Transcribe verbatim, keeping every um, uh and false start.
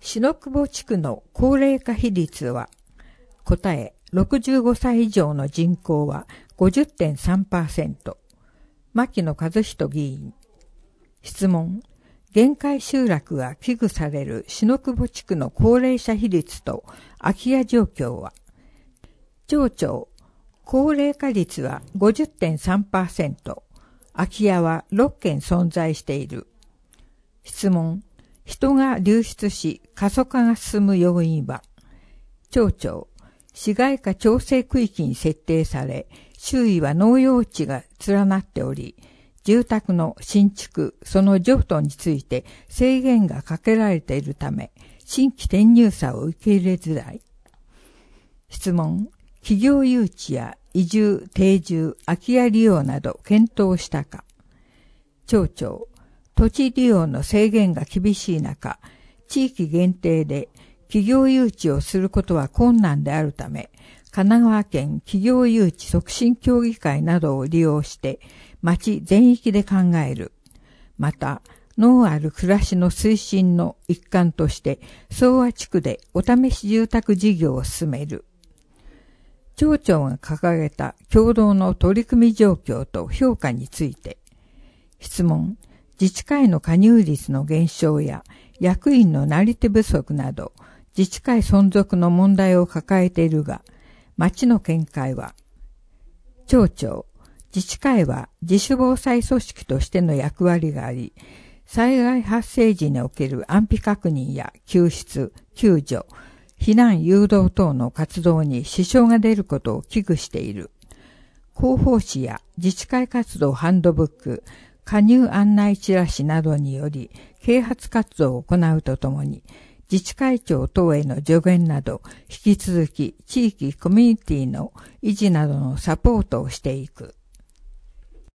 篠久保地区の高齢化比率は、答え、ろくじゅうごさい以上の人口は ごじゅってんさんパーセント。牧野和人議員。質問。限界集落が危惧される篠久保地区の高齢者比率と空き家状況は、町長、高齢化率は ごじゅってんさんパーセント。空き家はろっけん存在している。質問。人が流出し過疎化が進む要因は、町長、市街化調整区域に設定され、周囲は農用地が連なっており、住宅の新築、その譲渡について制限がかけられているため、新規転入者を受け入れづらい。質問。企業誘致や移住、定住、空き家利用など検討したか。町長。土地利用の制限が厳しい中、地域限定で企業誘致をすることは困難であるため、神奈川県企業誘致促進協議会などを利用して町全域で考える。また、農ある暮らしの推進の一環として総和地区でお試し住宅事業を進める。町長が掲げた共同の取り組み状況と評価について、質問。自治会の加入率の減少や役員のなり手不足など自治会存続の問題を抱えているが、町の見解は、町長、自治会は自主防災組織としての役割があり、災害発生時における安否確認や救出、救助、避難誘導等の活動に支障が出ることを危惧している。広報誌や自治会活動ハンドブック、加入案内チラシなどにより啓発活動を行うとともに、自治会長等への助言など、引き続き地域コミュニティの維持などのサポートをしていく。